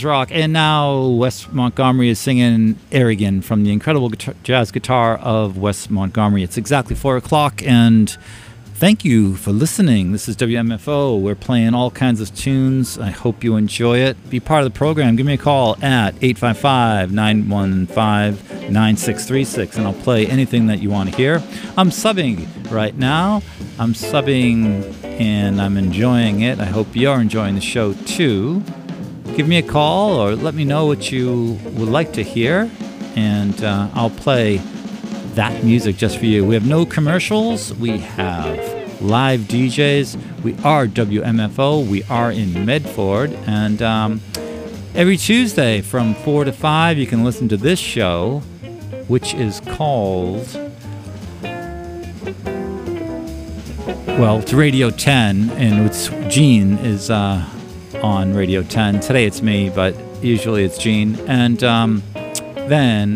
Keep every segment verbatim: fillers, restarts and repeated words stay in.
Rock. And now Wes Montgomery is singing Aragon from the incredible guitar, jazz guitar of Wes Montgomery. It's exactly four o'clock, and thank you for listening. This is W M F O. We're playing all kinds of tunes. I hope you enjoy it. Be part of the program. Give me a call at eight five five, nine one five, nine six three six, and I'll play anything that you want to hear. I'm subbing right now. I'm subbing, and I'm enjoying it. I hope you're enjoying the show, too. Give me a call or let me know what you would like to hear, and uh, I'll play that music just for you. We have no commercials. We have live D Js. We are W M F O. We are in Medford. And um, every Tuesday from four to five, you can listen to this show, which is called, well, it's Radio ten, and it's Gene is... Uh, on Radio ten. Today it's me, but usually it's Gene. And um, then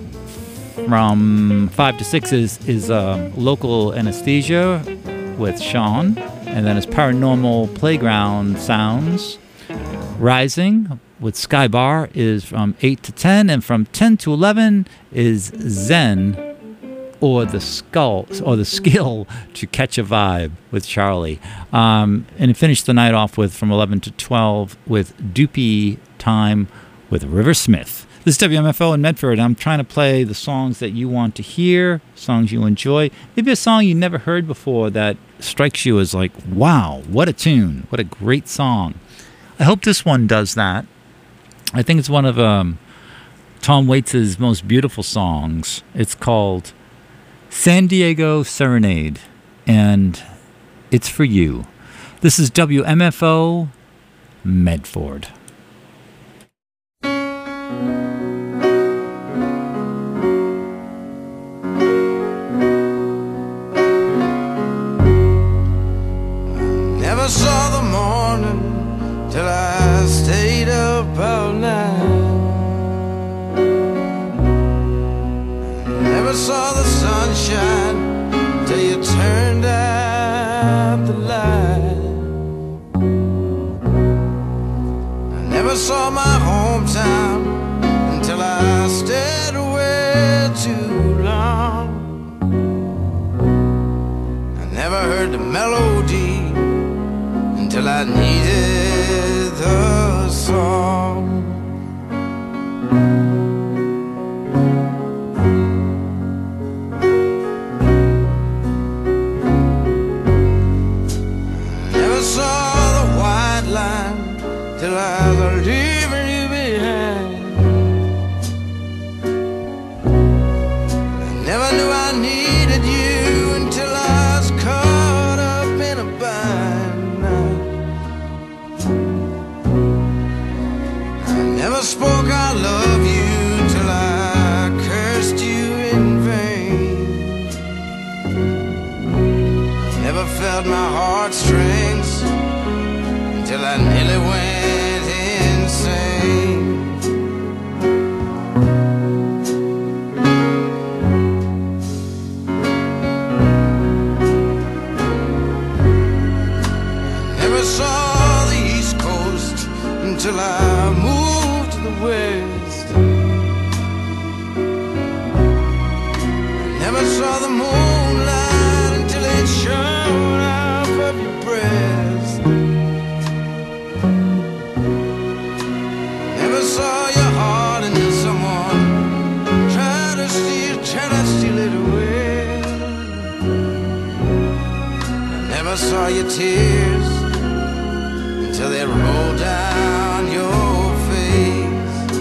from five to six is, is uh, Local Anesthesia with Sean. And then it's Paranormal Playground Sounds. Rising with Skybar is from eight to ten. And from ten to eleven is Zen, or the skull, or the skill to catch a vibe with Charlie. Um, and finish the night off with from eleven to twelve with Doopy Time with River Smith. This is W M F O in Medford. I'm trying to play the songs that you want to hear, songs you enjoy. Maybe a song you never heard before that strikes you as like, wow, what a tune, what a great song. I hope this one does that. I think it's one of um, Tom Waits' most beautiful songs. It's called San Diego Serenade, and it's for you. This is W M F O Medford. Never saw the morning till I stayed up all night. Never saw the sunshine till you turned out the light. I never saw my hometown until I stayed away too long. I never heard the melody until I needed the song. Till I was leaving you behind. I never knew I needed you until I was caught up in a bind. I never spoke I love you till I cursed you in vain. I never felt my heartstrings till I nearly went insane. I never saw the East Coast until I moved to the West. I never saw the moonlight until it shone off of your breast. Saw your heart into someone try to steal, try to steal it away. I never saw your tears until they rolled down your face.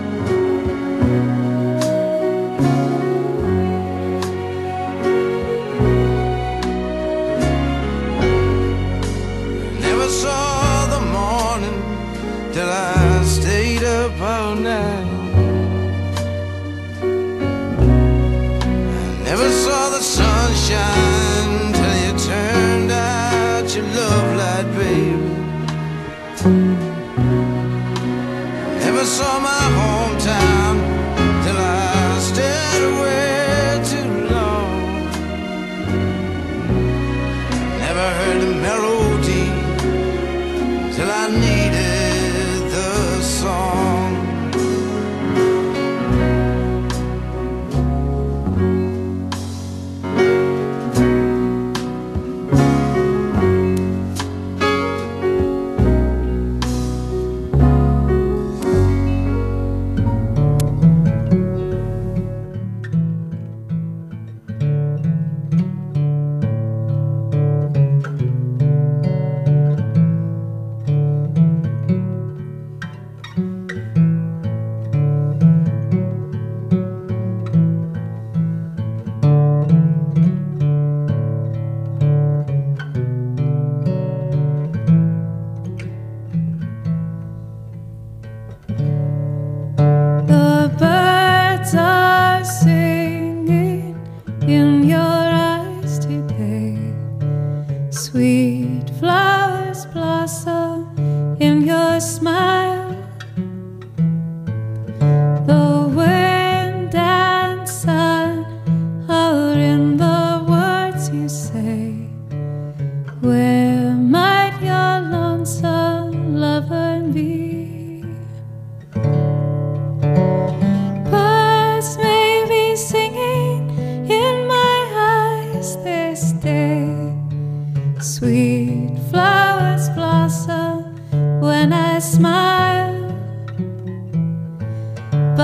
I never saw the morning till I stayed up all night. I never saw the sunshine till you turned out your love light, baby. Never saw my hometown till I stayed away too long. Never heard the melody till I needed the song.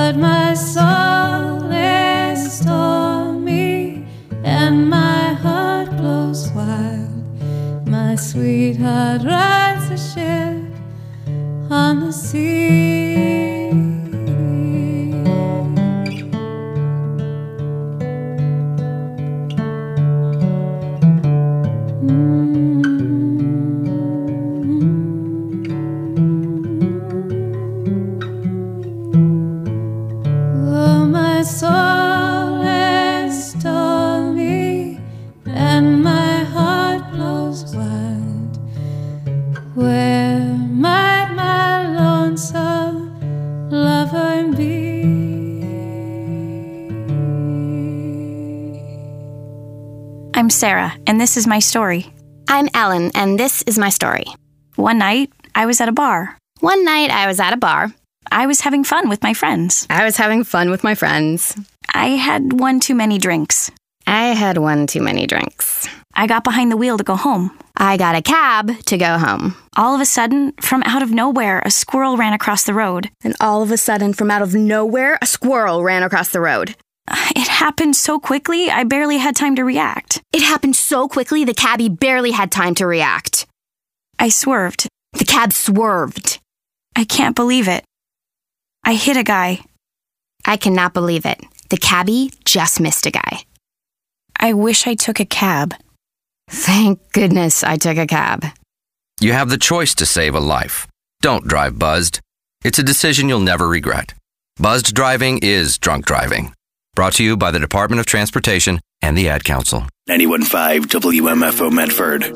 But my soul is stormy and my heart blows wild. My sweetheart rides a ship on the sea. Oh, my soul is stormy and my heart blows wild. Where might my lonesome lover be? I'm Sarah, and this is my story. I'm Ellen, and this is my story. One night, I was at a bar. One night, I was at a bar. I was having fun with my friends. I was having fun with my friends. I had one too many drinks. I had one too many drinks. I got behind the wheel to go home. I got a cab to go home. All of a sudden, from out of nowhere, a squirrel ran across the road. And all of a sudden, from out of nowhere, a squirrel ran across the road. It happened so quickly, I barely had time to react. It happened so quickly, the cabbie barely had time to react. I swerved. The cab swerved. I can't believe it. I hit a guy. I cannot believe it. The cabbie just missed a guy. I wish I took a cab. Thank goodness I took a cab. You have the choice to save a life. Don't drive buzzed. It's a decision you'll never regret. Buzzed driving is drunk driving. Brought to you by the Department of Transportation and the Ad Council. ninety-one point five W M F O Medford.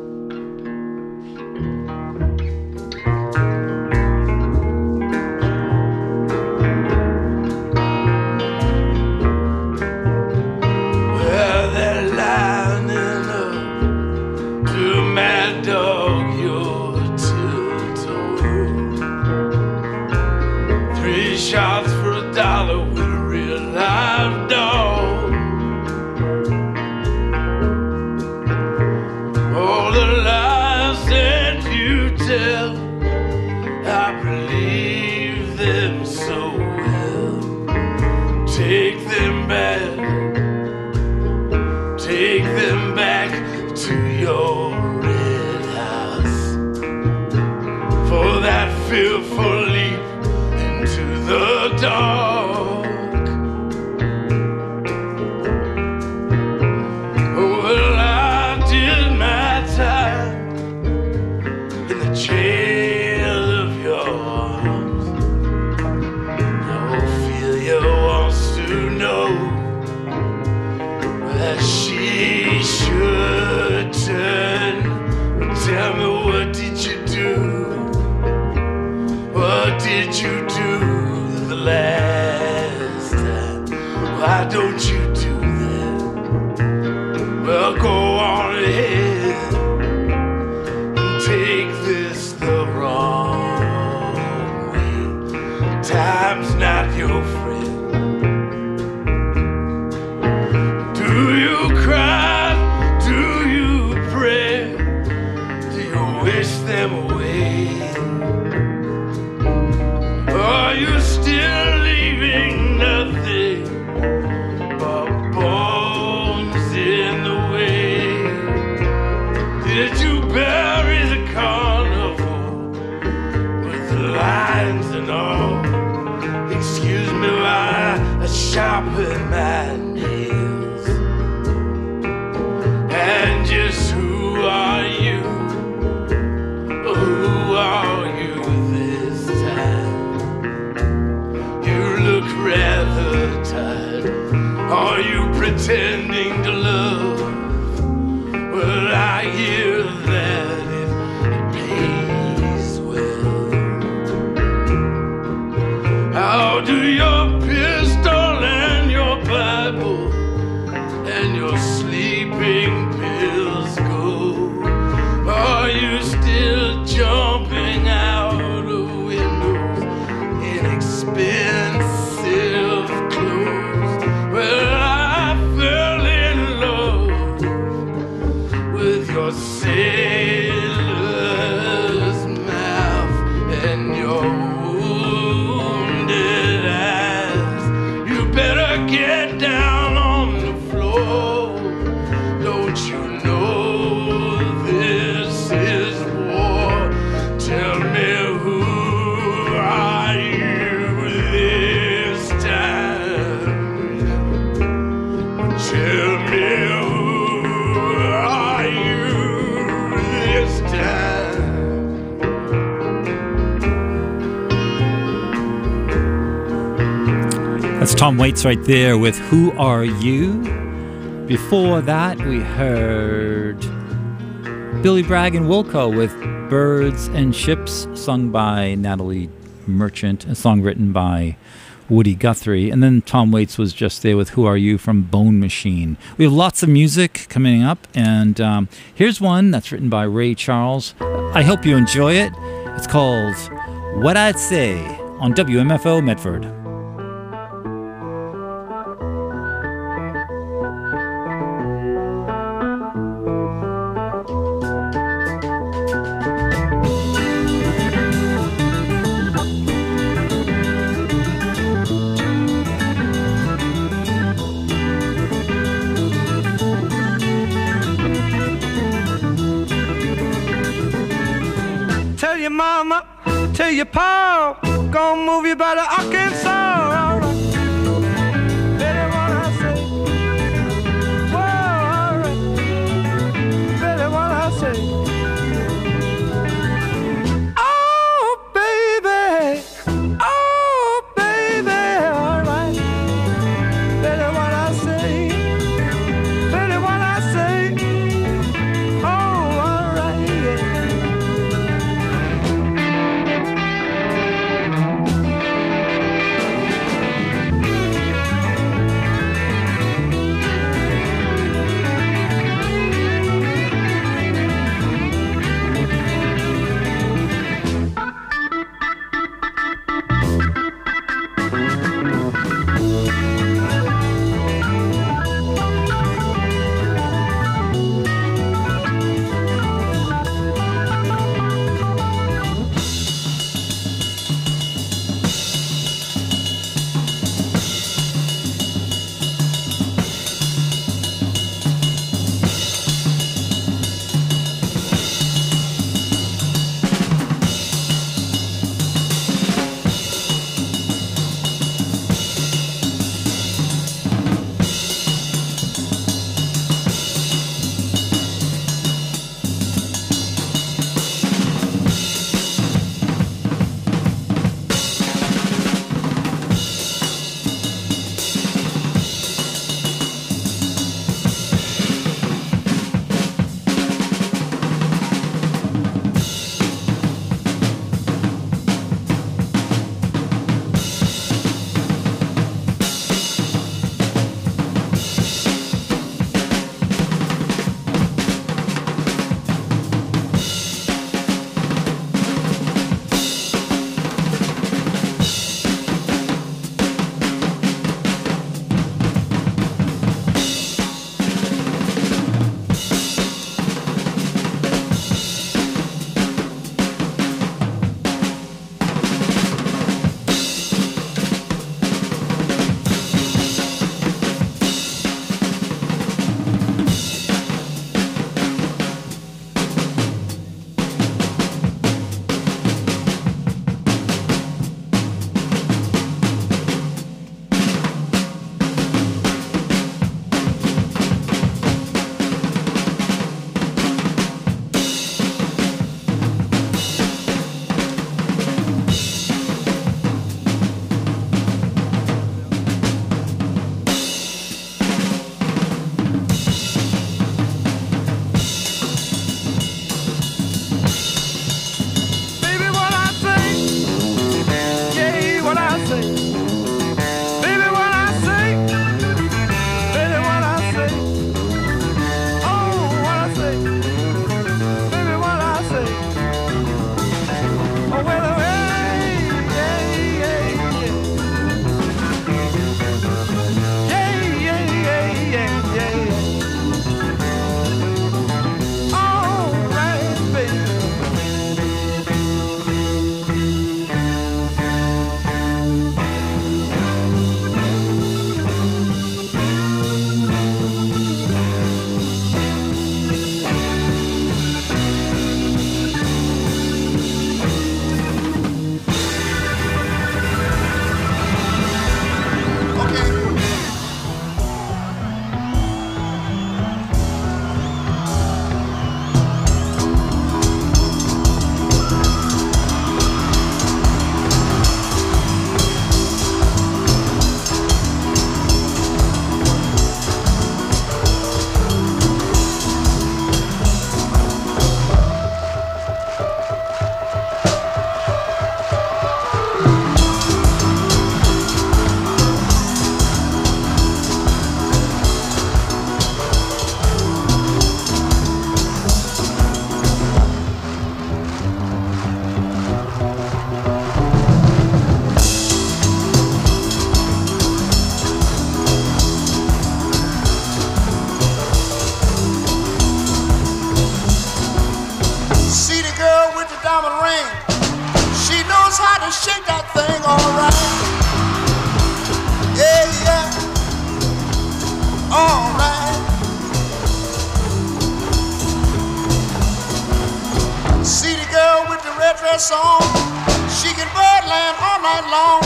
Well, they're lining up to Mad Dog, your tilted. Three shots for a dollar with a real live dog. All the lies that you tell, I believe them so well. Take them back. Take them back to your red house for that fearful leap into the dark. Well, I did my time in the jail of your arms. Now Ophelia wants to know that she should turn. Tell me, what did you do? What did you do the last time? Why don't you do that? Well, go on ahead and take this the wrong way. Time's not your friend. Do you cry? Do you pray? Do you wish them away? Are you still leaving nothing but bones in the way? Did you bury the carnival with the lines and all? Excuse me while I sharpen my nails. And just who are you? Who are you this time? You look rather tired. Are you pretending to love? Well, I hear that it, it pays well. How do your pistol and your Bible and your sleeping pills go? Are you still jumping out of windows in expensive clothes? Well, I fell in love with your sailor's mouth and your wounded eyes. That's Tom Waits right there with Who Are You? Before that, we heard Billy Bragg and Wilco with Birds and Ships, sung by Natalie Merchant, a song written by Woody Guthrie. And then Tom Waits was just there with Who Are You from Bone Machine. We have lots of music coming up, and um, here's one that's written by Ray Charles. I hope you enjoy it. It's called What I'd Say on W M F O Medford. Mama, tell your pa, gonna move you by the Arkansas. All right. Better what I say. Whoa, all right. Better what I say. Oh, baby. Oh, baby. All right. Better what I say. Better what I say. Oh, all right. Yeah.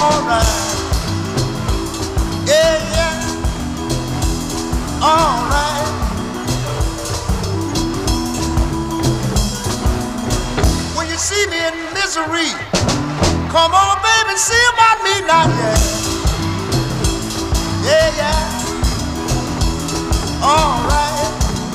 alright. Yeah, yeah, alright. When you see me in misery, come on, baby, see about me now, yeah. Yeah, yeah, alright.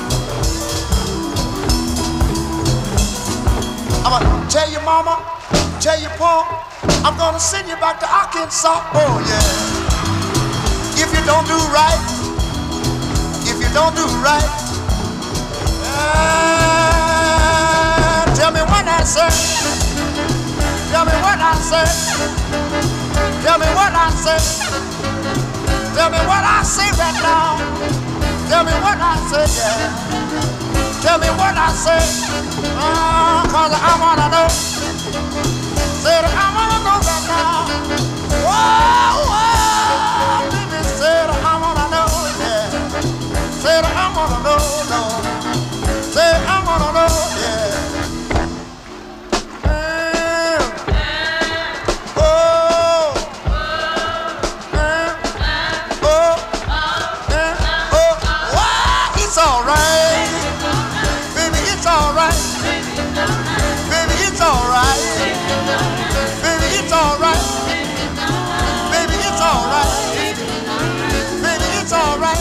I'm gonna tell your mama, tell your pa, I'm gonna send you back to Arkansas, oh yeah. If you don't do right, if you don't do right, uh, tell me what I say, tell me what I say, tell me what I say, tell me what I say right now, tell me what I say, yeah, tell me what I say, uh, cause I wanna know, say that I wanna know right now, whoa, whoa. Said I wanna know, yeah. Said I wanna know, no. Said I wanna know, yeah. Mm. Oh, mm. Oh, mm. Oh, wow, it's alright, baby, it's alright, baby, it's alright, baby, it's alright, baby, it's alright. It's all right.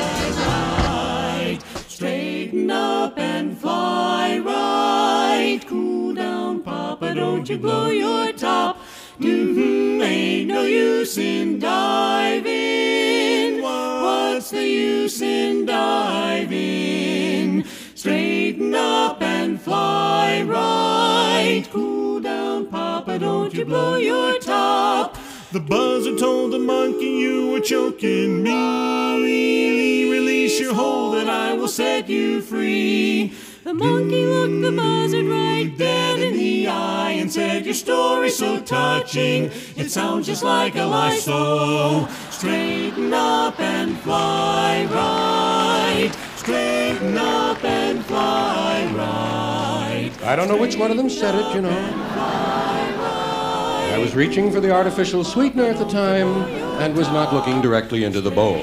Straighten up and fly right. Cool down, Papa, don't you blow your top. Mm-hmm, ain't no use in diving. What's the use in diving? Straighten up and fly right. Cool down, Papa, don't you blow your top. The buzzer told the monkey you were choking me. Really release your hold and I will set you free. The monkey looked the buzzard right dead in the eye and said, your story's so touching, it sounds just like a lie. So straighten up and fly right. Straighten up and fly right. I don't know which one of them said it, you know. I was reaching for the artificial sweetener at the time and was not looking directly into the bowl.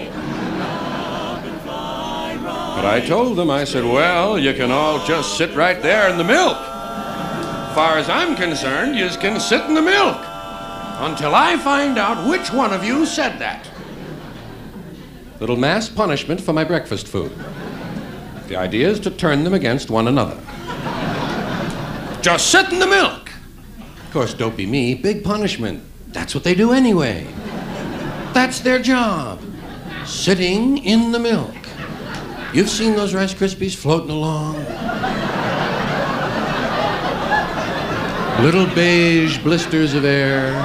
But I told them, I said, well, you can all just sit right there in the milk. As far as I'm concerned, you can sit in the milk until I find out which one of you said that. Little mass punishment for my breakfast food. The idea is to turn them against one another. Just sit in the milk. Of course, don't be me. Big punishment. That's what they do anyway. That's their job. Sitting in the milk. You've seen those Rice Krispies floating along. Little beige blisters of air,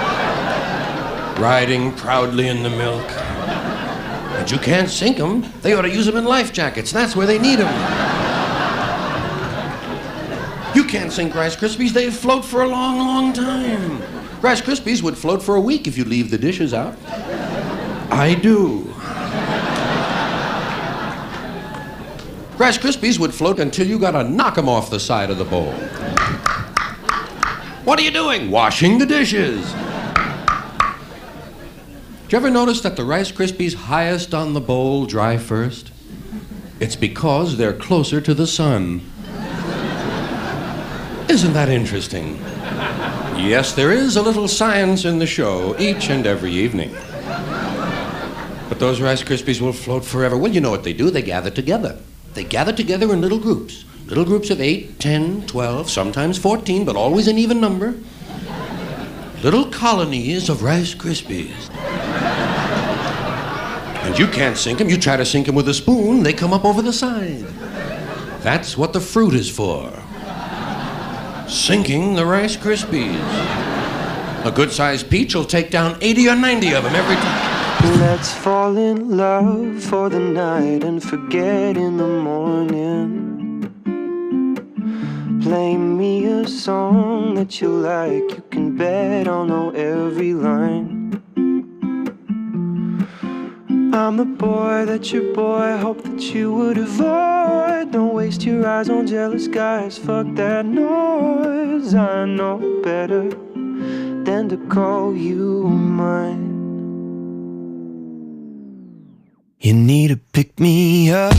riding proudly in the milk. And you can't sink them. They ought to use them in life jackets. That's where they need them. You can't sink Rice Krispies. They float for a long, long time. Rice Krispies would float for a week if you leave the dishes out. I do. Rice Krispies would float until you gotta knock them off the side of the bowl. What are you doing? Washing the dishes. Did you ever notice that the Rice Krispies highest on the bowl dry first? It's because they're closer to the sun. Isn't that interesting? Yes, there is a little science in the show each and every evening. But those Rice Krispies will float forever. Well, you know what they do? They gather together. They gather together in little groups. Little groups of eight, ten, twelve, sometimes fourteen, but always an even number. Little colonies of Rice Krispies. And you can't sink them. You try to sink them with a spoon, they come up over the side. That's what the fruit is for. Sinking the Rice Krispies. A good-sized peach will take down eighty or ninety of them every time. Let's fall in love for the night and forget in the morning. Play me a song that you like. You can bet I'll know every line. I'm the boy that your boy hoped that you would avoid. Don't waste your eyes on jealous guys. Fuck that noise. I know better than to call you mine. You need to pick me up,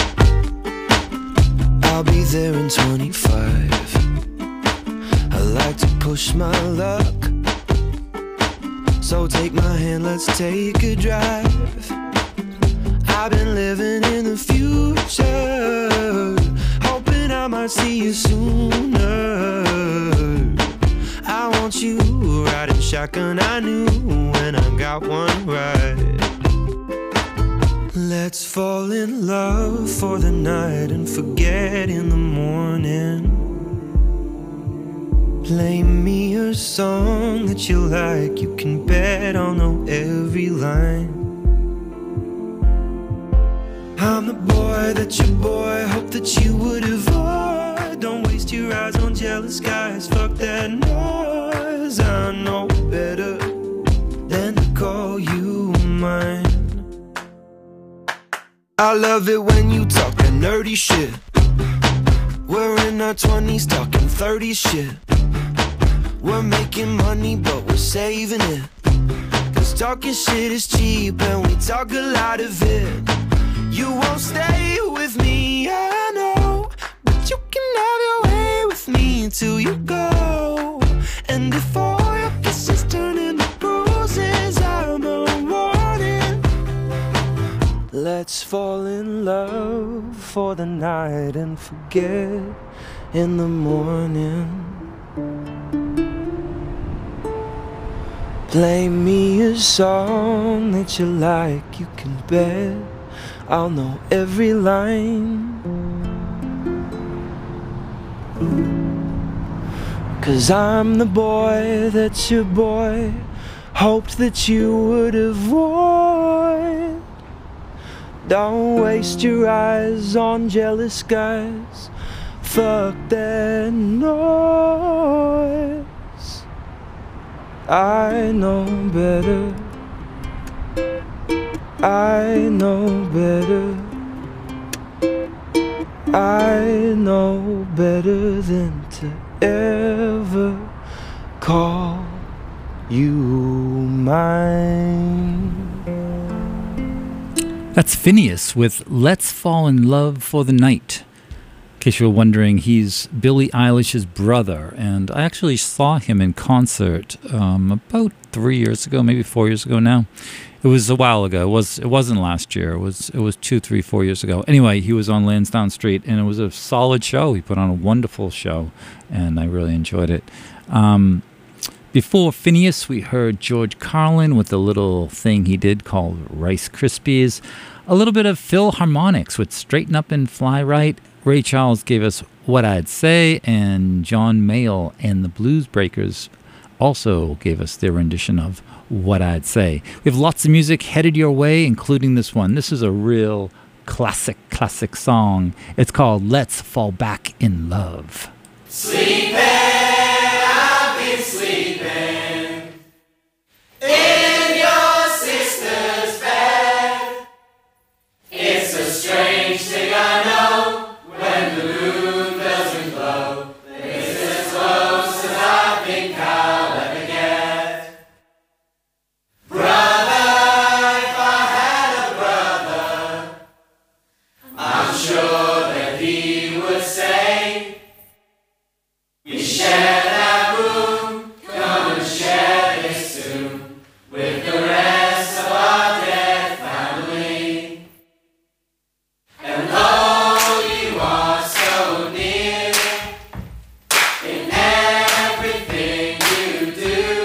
I'll be there in twenty-five. I like to push my luck, so take my hand, let's take a drive. I've been living in the future, hoping I might see you sooner. I want you riding shotgun, I knew when I got one right. Let's fall in love for the night and forget in the morning. Play me a song that you like, you can bet I'll know every line. I'm the boy that your boy hoped that you would avoid. Don't waste your eyes on jealous guys, fuck that noise. I know better than to call you mine. I love it when you talk that nerdy shit. We're in our twenties talking thirties shit. We're making money but we're saving it, cause talking shit is cheap and we talk a lot of it. You won't stay with me, I know, but you can have your way with me until you go. And if all your kisses turn into bruises, I'm a warning. Let's fall in love for the night and forget in the morning. Play me a song that you like, you can bet I'll know every line. Cause I'm the boy that your boy hoped that you would avoid. Don't waste your eyes on jealous guys, fuck that noise. I know better, I know better, I know better than to ever call you mine. That's Phineas with Let's Fall in Love for the Night. In case you were wondering, he's Billie Eilish's brother, and I actually saw him in concert um, about three years ago, maybe four years ago now. It was a while ago. It was. It wasn't last year. It was. It was two, three, four years ago. Anyway, he was on Lansdowne Street, and it was a solid show. He put on a wonderful show, and I really enjoyed it. Um, before Phineas, we heard George Carlin with a little thing he did called Rice Krispies. A little bit of Philharmonics with Straighten Up and Fly Right. Ray Charles gave us What I'd Say, and John Mayall and the Blues Breakers also gave us their rendition of What I'd Say. We have lots of music headed your way, including this one. This is a real classic, classic song. It's called Let's Fall Back in Love. Sleeping, I've been sleeping in your sister's bed. It's a strange thing, I know, when the moon doesn't glow. It's as close as I think I'll ever get. Brother, if I had a brother, I'm sure that he would say, we share that room, come and share it soon, with the rest of our dead family. And though you are so near, in everything you do,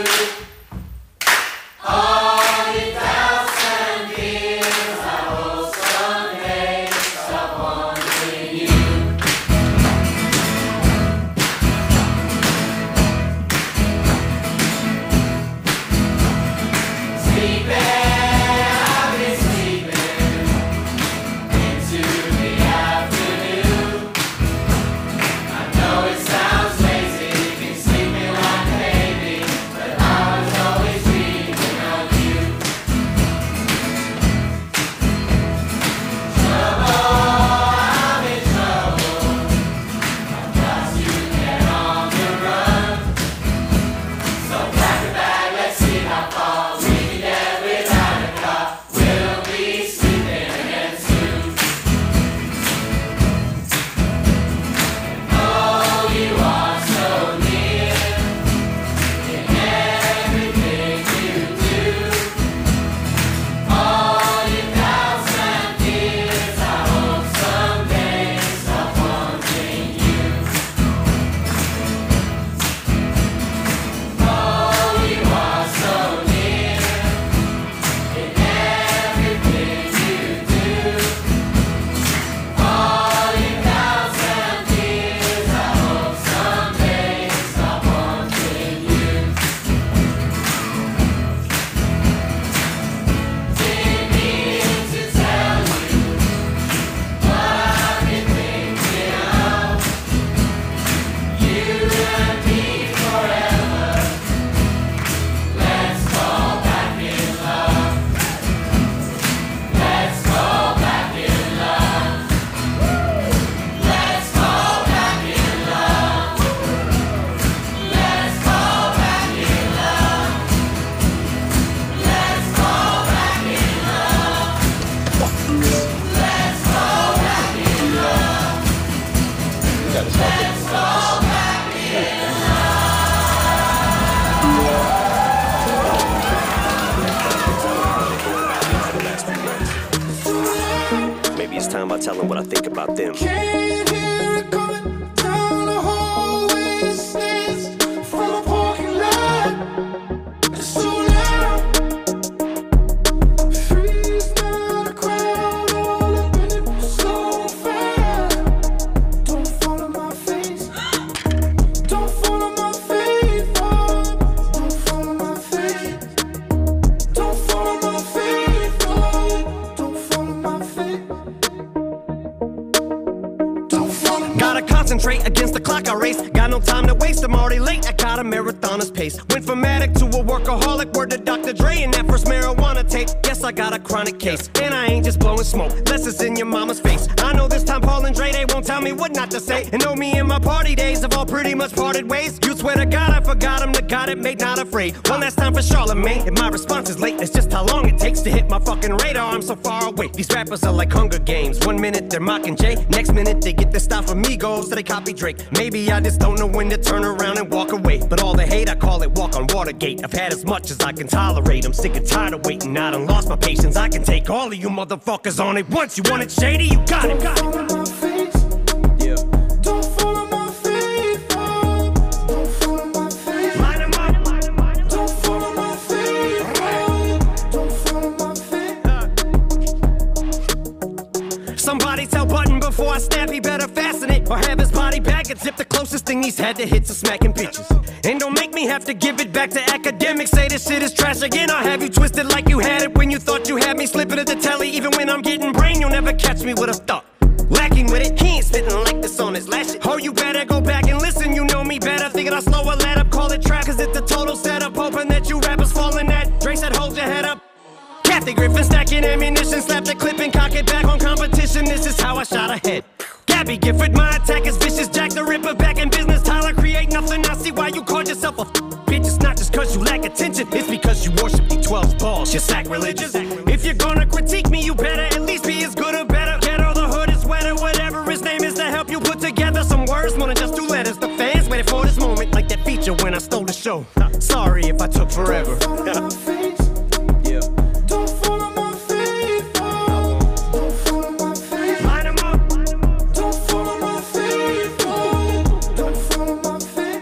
all your doubts and fears, I hope someday stop wandering you. Sleeping, I've been sleeping into the afternoon. I know it sounds lazy, been sleeping like a baby, but I was always dreaming of you. Trouble, I'm in trouble. I've got to get on the run. So pack a about telling what I think about them. Can't hear it coming down the hallway. It stands from a parking lot. It's so loud. Freeze now, the crowd all up in it so fast. Don't follow my face. Don't follow my face. Oh, don't follow my face. Don't follow my face. Oh, don't follow my face. Gotta concentrate against the clock I race. Got no time to waste, I'm already late. I got a marathoner's pace. Went from addict to a workaholic. Word to Doctor Dre and that first marijuana tape. Guess I got a chronic case. And I ain't just blowing smoke, less it's in your mama's face. I know this time Paul and Dre, they won't tell me what not to say. And know me and my party days have all pretty much parted ways. You swear to God I forgot him, the God it made not afraid. One last time for Charlemagne. If my response is late, it's just how long it takes to hit my fucking radar. I'm so far away. These rappers are like Hunger Games. One minute they're mocking Jay, next minute they get their style from Migos, so they copy Drake. Maybe I just don't know when to turn around and walk away. But all the hate, I call it walk on Watergate. I've had as much as I can tolerate. I'm sick and tired of waiting. I done lost my patience. I can take all of you motherfuckers on it once. You want it shady? You got it. Got it. Yeah. Don't follow my face. Oh, don't follow my face. Line 'em up. Line 'em, line 'em up. Don't follow my face. Oh, don't follow my face. Somebody tell Button before I snap, he better fasten it or have his body back and zip. The closest thing he's had to hits is smacking bitches. And don't make me have to give it back to academics. Say this shit is trash again. I'll have you twisted like you had it when you thought you had me. Slipping at the telly, even when I'm getting brain, you'll never catch me with a thought. Lacking with it, he ain't spitting like this on his last shit. Oh, you better go back and listen, you know me better. Thinking I'll slow a let up, call it trap, cause it's a total setup. Hoping that you rappers fall in that. Dre said hold your head up. Kathy Griffin stacking ammunition, slap the clip and cock it back on competition. This is how I shot ahead. Gabby Gifford, my attack is vicious. Jack the Ripper back in business. Tyler create nothing. I see why you called yourself a f- bitch. It's not just cause you lack attention, it's because you worship the twelve balls. You're sacrilegious. If you're gonna critique me, you better at least be as good or better. Get all the hood is wetter, whatever his name is, to help you put together some words more than just two letters. The fans waited for this moment, like that feature when I stole the show. Sorry if I took forever. Yeah. Don't follow my face. Oh, don't follow my face. Line 'em up. Don't follow my face. Oh, don't follow my face.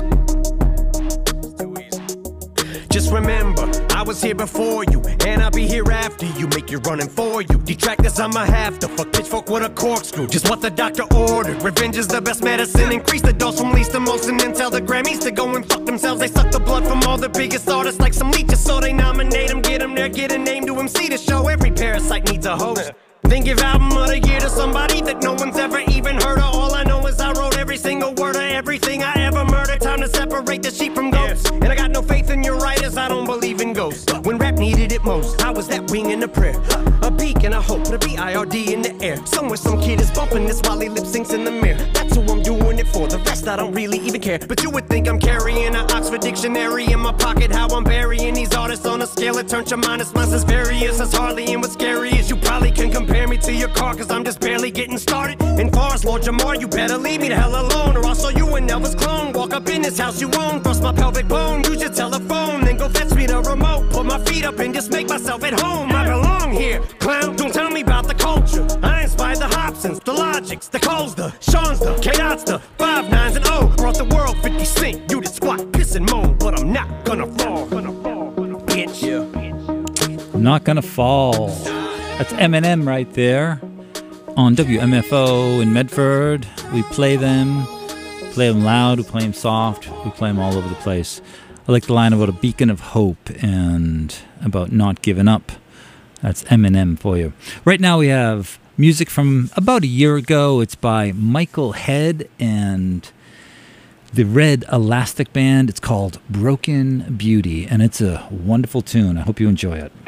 Just remember, I was here before you, and I'll be here after you. Make you running for you. Detractors, I'ma have to fuck pitchfork with a corkscrew. Just what the doctor ordered. Revenge is the best medicine. Increase the dose from least to most, and then tell the Grammys to go and fuck themselves. They suck the blood from all the biggest artists like some leeches, so they nominate them, get them there, get a name to M C to show. Every parasite needs a host. Then give album of the year to somebody that no one's ever even heard of. All I know is I wrote every single word of everything I ever murdered. Time to separate the sheep from goats. And I got no faith in your writers, I don't believe in ghosts. When rap needed it most, I was that wing in the prayer. A beacon, a hope, a B I R D in the air. Somewhere some kid is bumping this while he lip syncs in the mirror. That's who I'm doing it for, the rest I don't really even care. But you would think I'm carrying an Oxford dictionary in my pocket. How I'm burying these artists on a scale that turns your minus minus as various as hardly. And what's scary is you probably can compare me to your car, cause I'm just barely getting started. And far as Lord Jamar, you better leave me the hell alone, or I'll show you an Elvis clone. Walk up in this house you own, bust my pelvic bone, use your telephone, then go fetch me the remote. Put my feet up and just make myself at home. I belong here, clown, don't tell me about the culture. I inspired the Hobsons, the Logics, the Coles, the Sean's, the K-Dots, the five nines and O. Brought the world fifty cent, you did squat, piss and moan, but I'm not gonna fall, bitch. Yeah. Not Gonna Fall. That's Eminem right there on W M F O in Medford. We play them, play them loud, we play them soft, we play them all over the place. I like the line about a beacon of hope and about not giving up. That's Eminem for you. Right now we have music from about a year ago. It's by Michael Head and the Red Elastic Band. It's called Broken Beauty, and it's a wonderful tune. I hope you enjoy it.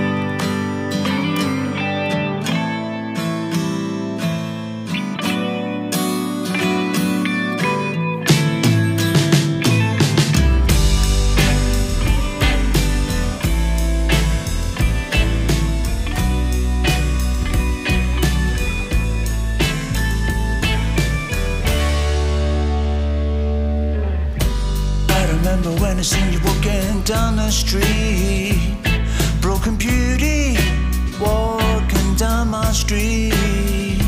When I seen you walking down the street, broken beauty, walking down my street.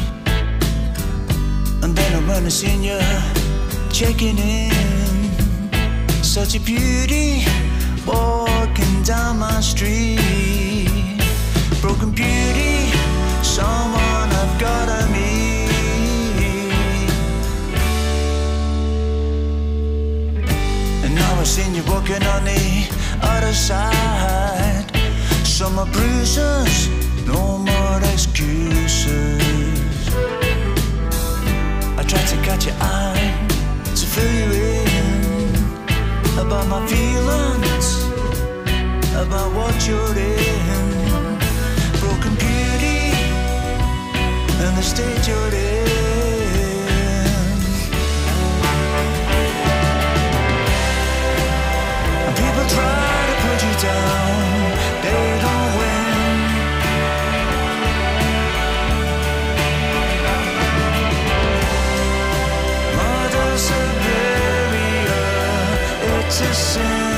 Never seen you checking in. Such a beauty walking down my street. Broken beauty, someone I've gotta meet. And now I've seen you walking on the other side. Summer bruises, no more excuses. I tried to catch your eye, to fill you in, about my feelings, about what you're in. Broken beauty, and the state you're in. And people try to put you down, they don't win. Mother Superior, it's a sin.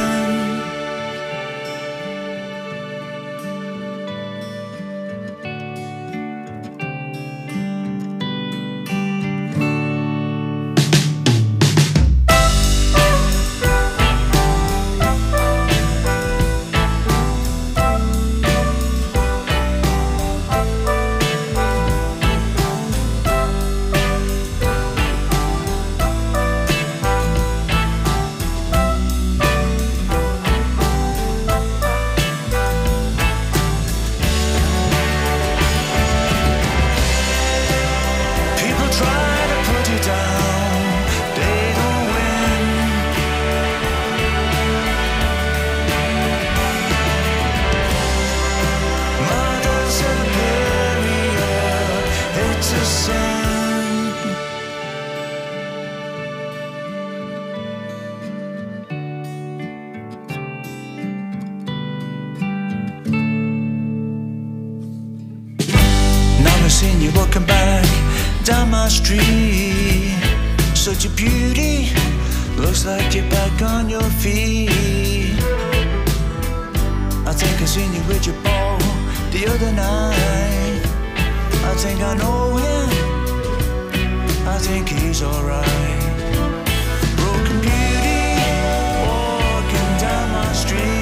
Seen you walking back down my street. Such a beauty, looks like you're back on your feet. I think I seen you with your ball the other night. I think I know him, I think he's alright. Broken beauty, walking down my street.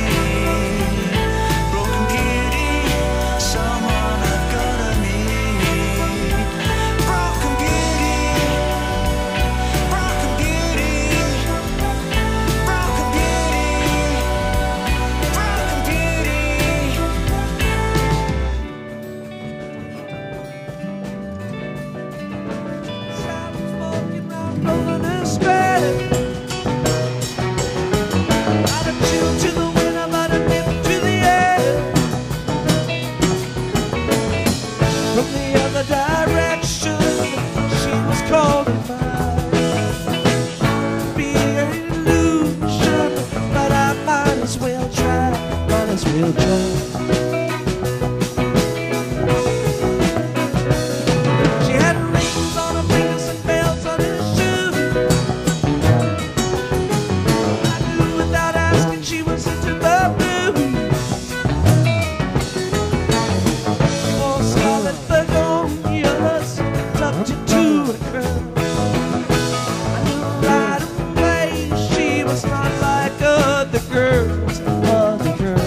We'll try. She had rings on her fingers and bells on her shoes. I knew without asking she was into the blues. Oh, scarlet begonias tucked into a curl. I knew right away she was not like other girls, other girls.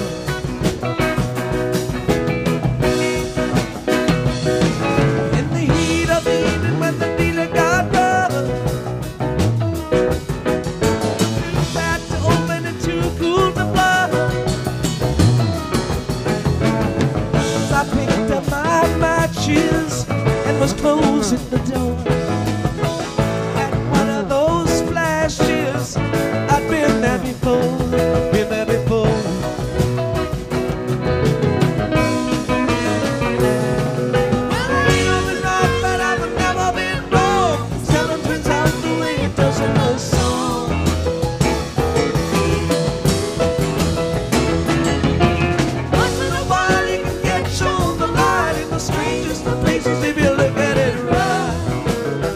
And was closing the door. At one of those flashes, I'd been there before, been there before. Well, I ain't been off, but I've never been wrong. Seven turns out the way it does in a song. Once in a while you can get shown the light in the strangest of places if you look at it right.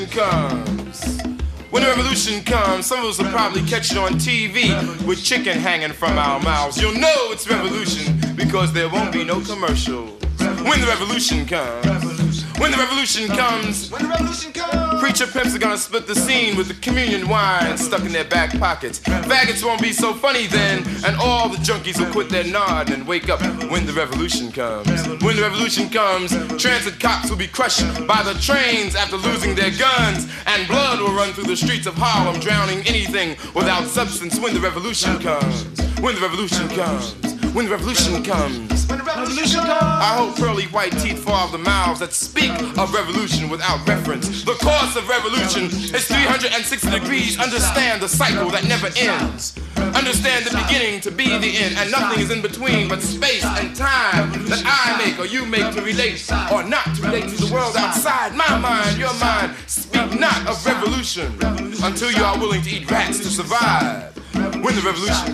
comes, when the revolution comes, some of us will probably catch it on T V with chicken hanging from our mouths. You'll know it's revolution because there won't be no commercials. When the revolution comes, when the revolution comes, when the revolution comes, preacher pimps are gonna split the scene with the communion wine stuck in their back pockets. Faggots won't be so funny then, and all the junkies will quit their nod and wake up when the revolution comes. When the revolution comes, transit cops will be crushed by the trains after losing their guns, and blood will run through the streets of Harlem, drowning anything without substance. When the revolution comes, when the revolution comes, when the revolution comes, when the revolution comes, I hope pearly white teeth fall off the mouths that speak of revolution without reference. The course of revolution is three hundred sixty degrees. Understand the cycle that never ends. Understand the beginning to be the end, and nothing is in between but space and time that I make or you make to relate or not to relate to the world outside my mind, your mind. Speak not of revolution until you are willing to eat rats to survive. When the revolution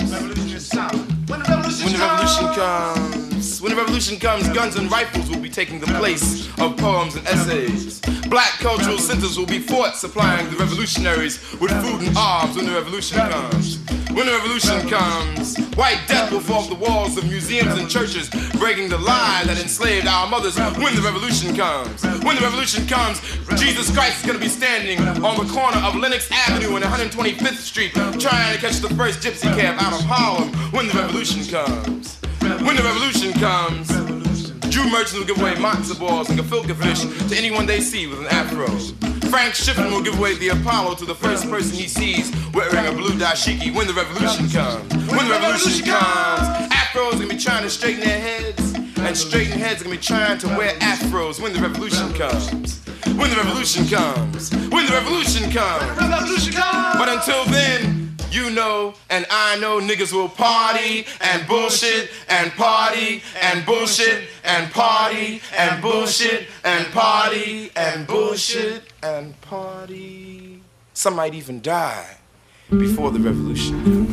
comes, when the revolution comes, when the revolution comes, guns and rifles will be taking the place of poems and essays. Black cultural centers will be forts supplying the revolutionaries with food and arms when the revolution comes. When the revolution comes, white death will fall off the walls of museums and churches, breaking the lie that enslaved our mothers. When the revolution comes, when the revolution comes, Jesus Christ is going to be standing on the corner of Lenox Avenue and one hundred twenty-fifth Street, trying to catch the first gypsy cab out of Harlem. When the revolution comes, when the revolution comes, Jew merchants will give away matzo balls and gefilte fish to anyone they see with an afro. Frank Shippen will give away the Apollo to the first person he sees wearing a blue dashiki. When the revolution comes, when the revolution comes, afros are gonna be trying to straighten their heads, and straighten heads are gonna be trying to wear afros. When the revolution comes, when the revolution comes, when the revolution comes, when the revolution comes. But until then, you know and I know niggas will party and bullshit and party and bullshit and party and bullshit and party and bullshit and party. Some might even die before the revolution.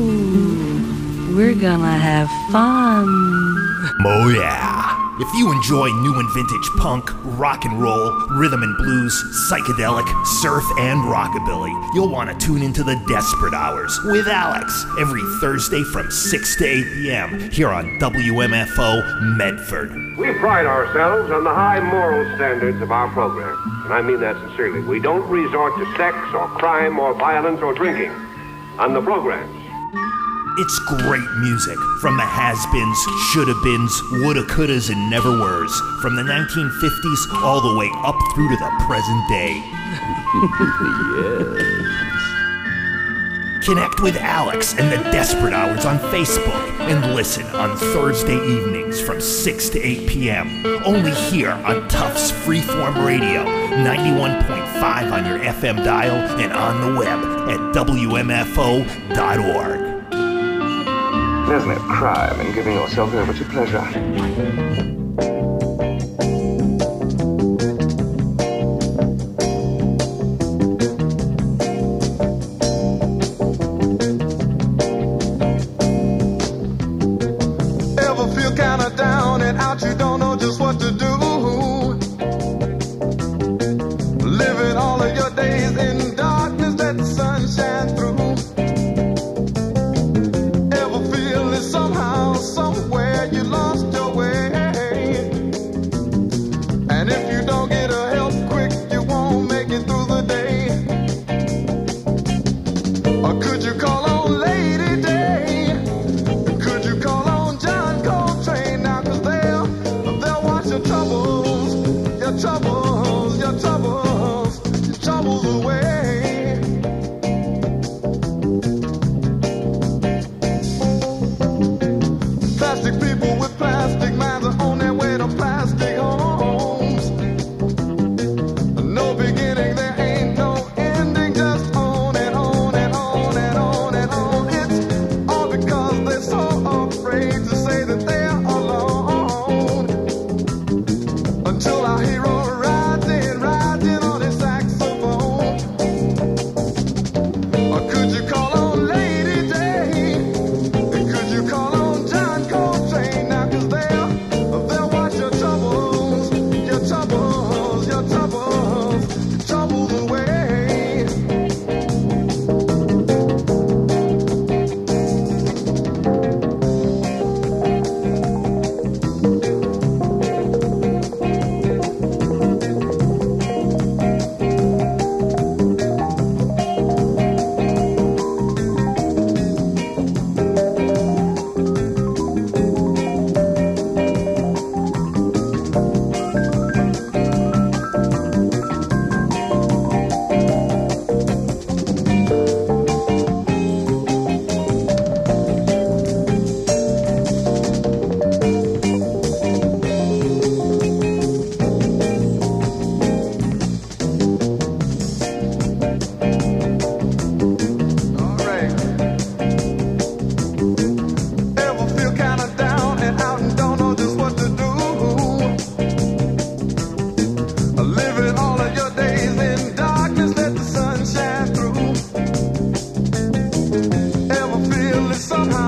Ooh, we're gonna have fun. Oh yeah. If you enjoy new and vintage punk, rock and roll, rhythm and blues, psychedelic, surf, and rockabilly, you'll want to tune into the Desperate Hours with Alex every Thursday from six to eight p.m. here on W M F O Medford. We pride ourselves on the high moral standards of our program, and I mean that sincerely. We don't resort to sex or crime or violence or drinking on the programs. It's great music from the has-beens, shoulda-beens, woulda-couldas, and never-weres, from the nineteen fifties all the way up through to the present day. Yes. Connect with Alex and the Desperate Hours on Facebook and listen on Thursday evenings from six to eight p.m. only here on Tufts Freeform Radio, ninety-one point five on your F M dial and on the web at W M F O dot org. There's no crime in giving yourself over to pleasure. Ever feel kinda down and out, you don't know just what to do? Living all of your days in darkness, let the sun shine through. Somehow, somewhere you lost your way.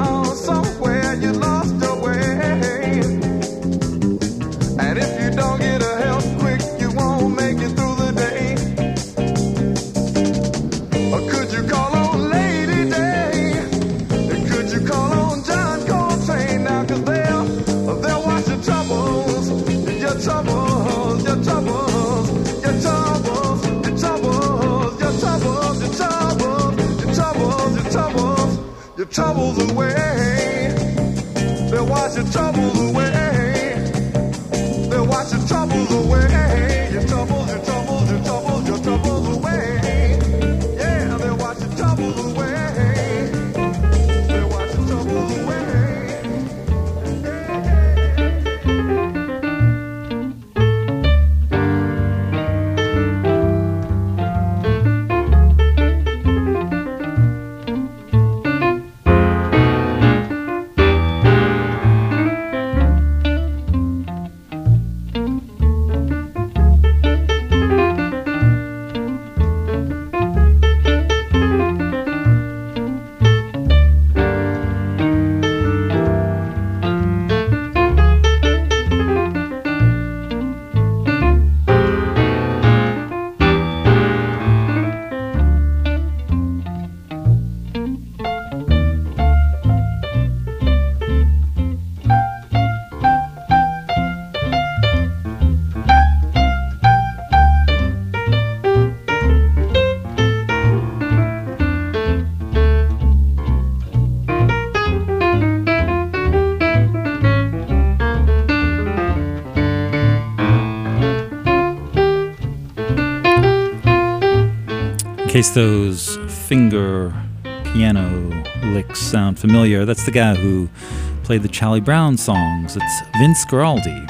gone somewhere, you lost your way. And if you don't get a help quick, you won't make it through the day. Or could you call on Lady Day? Could you call on John Coltrane now? Cause they'll, they'll wash your troubles, your troubles, your troubles, your troubles, your troubles, your troubles, your troubles, your troubles, your troubles, your troubles away. They'll wash your troubles away. They'll wash your troubles away. Your troubles, your troubles, your troubles, your troubles away. Yeah, they'll wash your troubles away. They'll wash your troubles away. In case those finger piano licks sound familiar, that's the guy who played the Charlie Brown songs. It's Vince Guaraldi.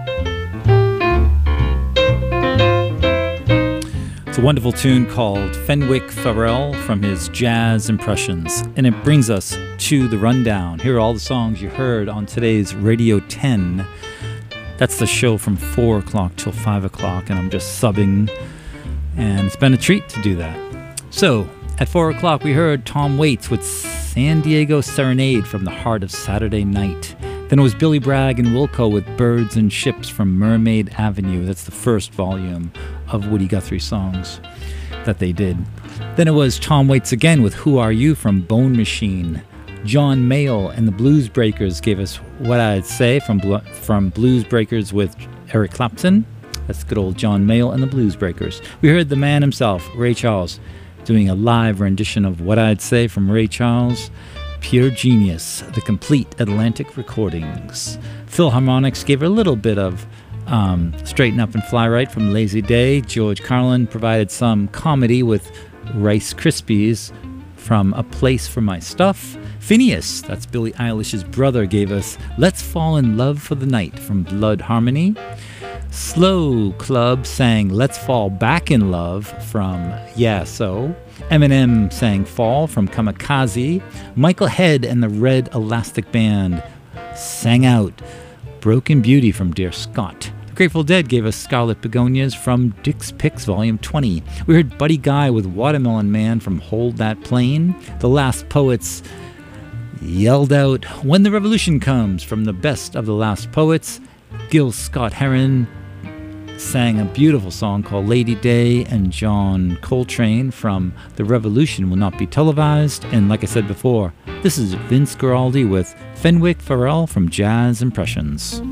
It's a wonderful tune called Fenwick Farrell from his Jazz Impressions. And it brings us to the rundown. Here are all the songs you heard on today's Radio ten. That's the show from four o'clock till five o'clock, and I'm just subbing. And it's been a treat to do that. So, at four o'clock, we heard Tom Waits with San Diego Serenade from the heart of Saturday Night. Then it was Billy Bragg and Wilco with Birds and Ships from Mermaid Avenue. That's the first volume of Woody Guthrie songs that they did. Then it was Tom Waits again with Who Are You from Bone Machine. John Mayall and the Blues Breakers gave us What I'd Say from, from Blues Breakers with Eric Clapton. That's good old John Mayall and the Blues Breakers. We heard the man himself, Ray Charles, doing a live rendition of What I'd Say from Ray Charles. Pure Genius, the complete Atlantic recordings. Philharmonics gave her a little bit of um, Straighten Up and Fly Right from Lazy Day. George Carlin provided some comedy with Rice Krispies from A Place for My Stuff. Phineas, that's Billie Eilish's brother, gave us Let's Fall in Love for the Night from Blood Harmony. Slow Club sang Let's Fall Back in Love from Yeah So. Eminem sang Fall from Kamikaze. Michael Head and the Red Elastic Band sang out Broken Beauty from Dear Scott. The Grateful Dead gave us Scarlet Begonias from Dick's Picks Volume twenty. We heard Buddy Guy with Watermelon Man from Hold That Plane. The Last Poets yelled out When the Revolution Comes from the Best of the Last Poets. Gil Scott-Heron sang a beautiful song called Lady Day, and John Coltrane from The Revolution Will Not Be Televised. And like I said before, this is Vince Guaraldi with Fenwick Farrell from Jazz Impressions.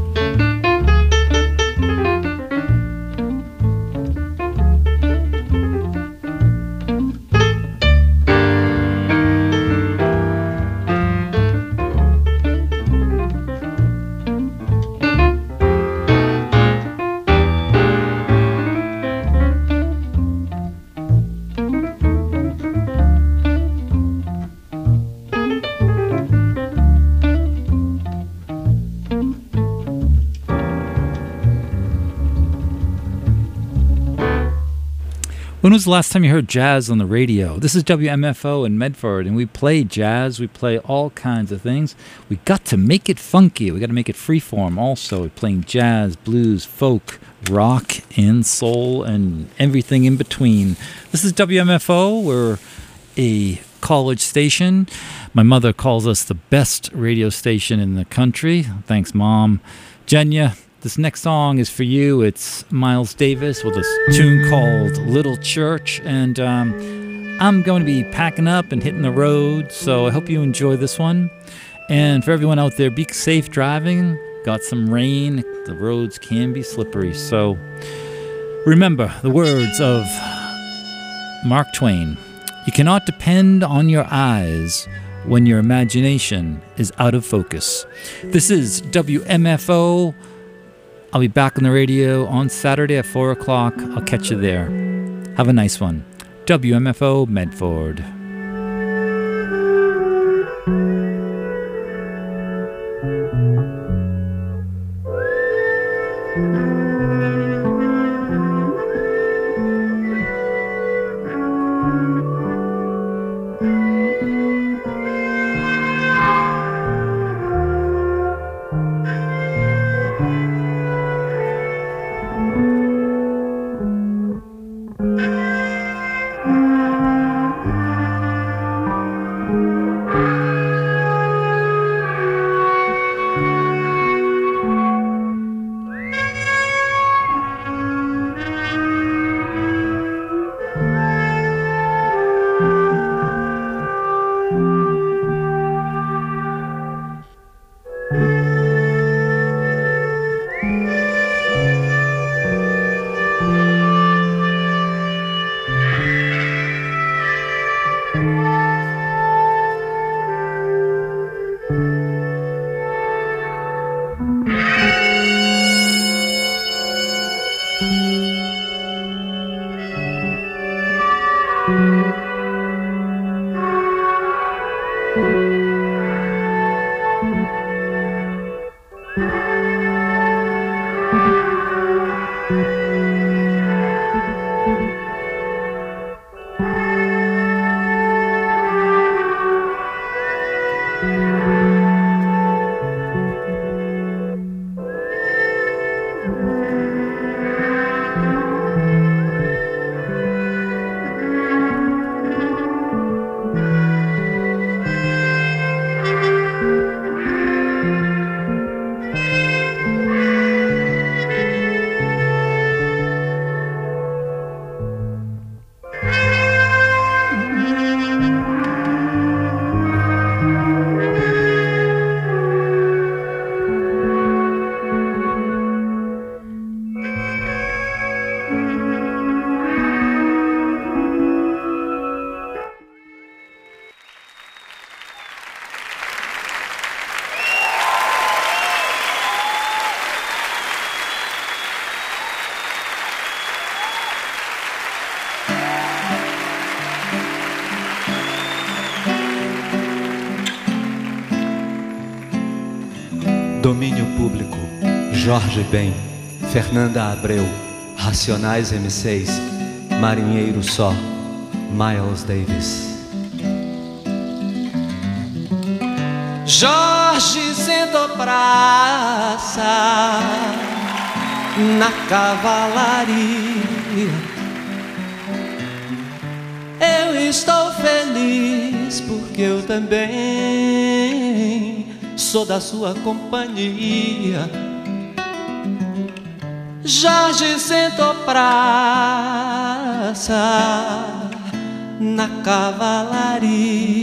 When was the last time you heard jazz on the radio? This is W M F O in Medford, and we play jazz. We play all kinds of things. We got to make it funky. We got to make it freeform also. We're playing jazz, blues, folk, rock, and soul, and everything in between. This is W M F O. We're a college station. My mother calls us the best radio station in the country. Thanks, Mom. Jenya, this next song is for you. It's Miles Davis with a tune called Little Church. And um, I'm going to be packing up and hitting the road, so I hope you enjoy this one. And for everyone out there, be safe driving. Got some rain. The roads can be slippery. So remember the words of Mark Twain. You cannot depend on your eyes when your imagination is out of focus. This is W M F O. I'll be back on the radio on Saturday at four o'clock. I'll catch you there. Have a nice one. W M F O Medford. Domínio Público, Jorge Ben, Fernanda Abreu, Racionais M seis, Marinheiro Só, Miles Davis. Jorge sentou praça na cavalaria. Eu estou feliz porque eu também sou da sua companhia. Jorge sentou praça na cavalaria.